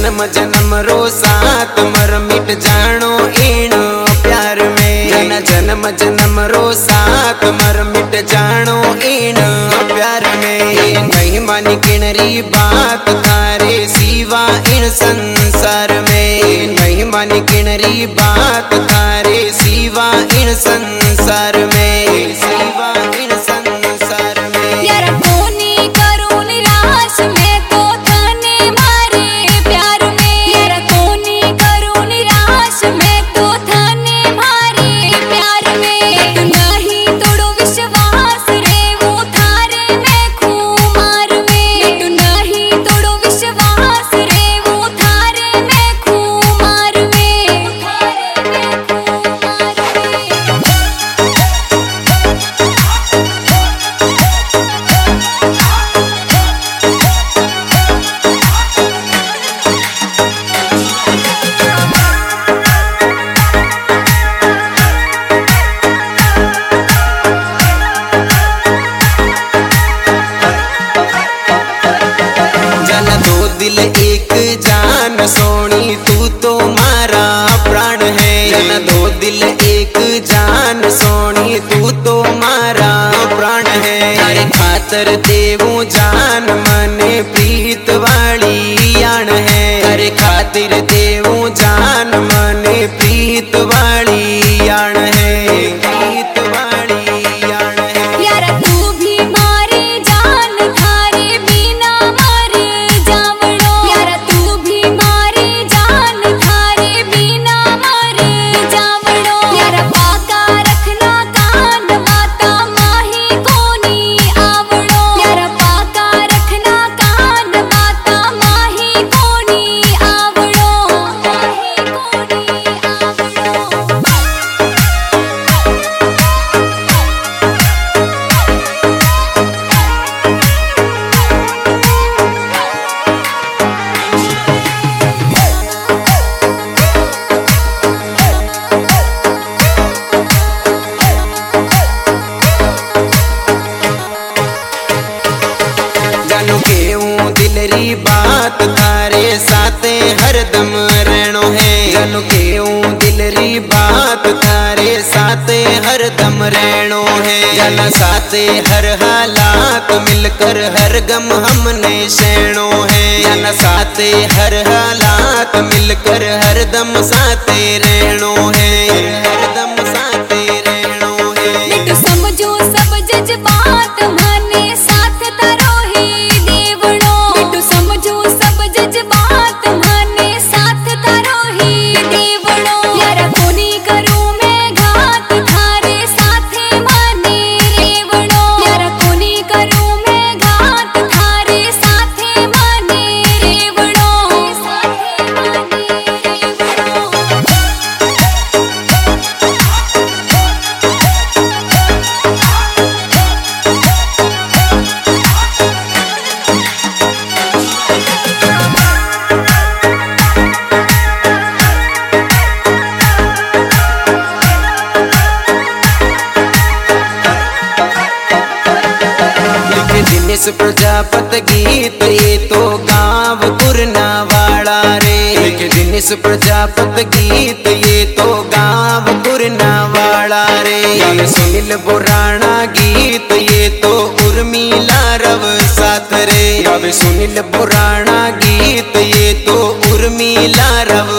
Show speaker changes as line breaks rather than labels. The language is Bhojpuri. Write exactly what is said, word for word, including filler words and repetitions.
जन्म जन्म रो साथ मर मिट जानो इन प्यार में। जन जन्म जन्म रो साथ मर मिट जानो इन प्यार में। नहीं मानी किनरी बात थारे सिवा इन संसार में। नहीं मानी किनरी बात थारे सिवा इन संसार में। सिवा इन संसार में
यार कोनी करूं निराश मैं तो थाने मारे प्यार में। यार कोनी करूं निराश मैं तो थाने मारे प्यार में। तू नहीं तोड़ो विश्वास रे वो थारे मैं खुमार में। तू नहीं तोड़ो विश्वास रे वो थारे मैं खुमार में। थारे मैं खुमार में।
दिल एक जान सोनी तू तो मारा प्राण है। जन दो दिल एक जान सोनी तू तो मारा प्राण है। हर खातर देवू जान मने प्रीत वाली यान है। हर खातिर देवू जान मने प्रीत वाली यान है। प्रीत वाली यान है।
यार तू भी मारे जान थारे बिना मर जावड़ो। यार तू भी मारे जान थारे बिना मर जावड़ो। यार पाका रखना कान माता माही कोनी आवड़ो। यार पाका रखना कान माता माही कोनी आवड़ो। माही कोनी आवड़ो।
जानो केऊं दिलरी बात थारे साथे हरदम रहनो है। जानो केऊं दिलरी बात थारे साथे हरदम रहनो है। जाना साथे हर हालात मिलकर हर गम हमने सहनो है। जाना साथे हर हालात मिलकर हर दम साथे रहनो है। हरदम साथे रहनो है।
बिट्टू समझो सब जज्बात माने साथ तारो ही देवड़ो। बिट्टू समझो सब जज्बात माने साथ तारो ही देवड़ो। यार कोनी करूं मैं घात थारे साथे माने रेवड़ो। यार कोनी करूं मैं घात थारे साथे माने रेवड़ो। साथे माने रेवड़ो।
दिनेश प्रजापत गीत ये तो गाँव पुरना वाला रे। लिखे दिनेश प्रजापत गीत ये तो गाँव पुरना वाला रे। गावे सुनील बुराना गीत ये तो उर्मिला रव साथ रे। गावे सुनील बुराना गीत ये तो उर्मिला रव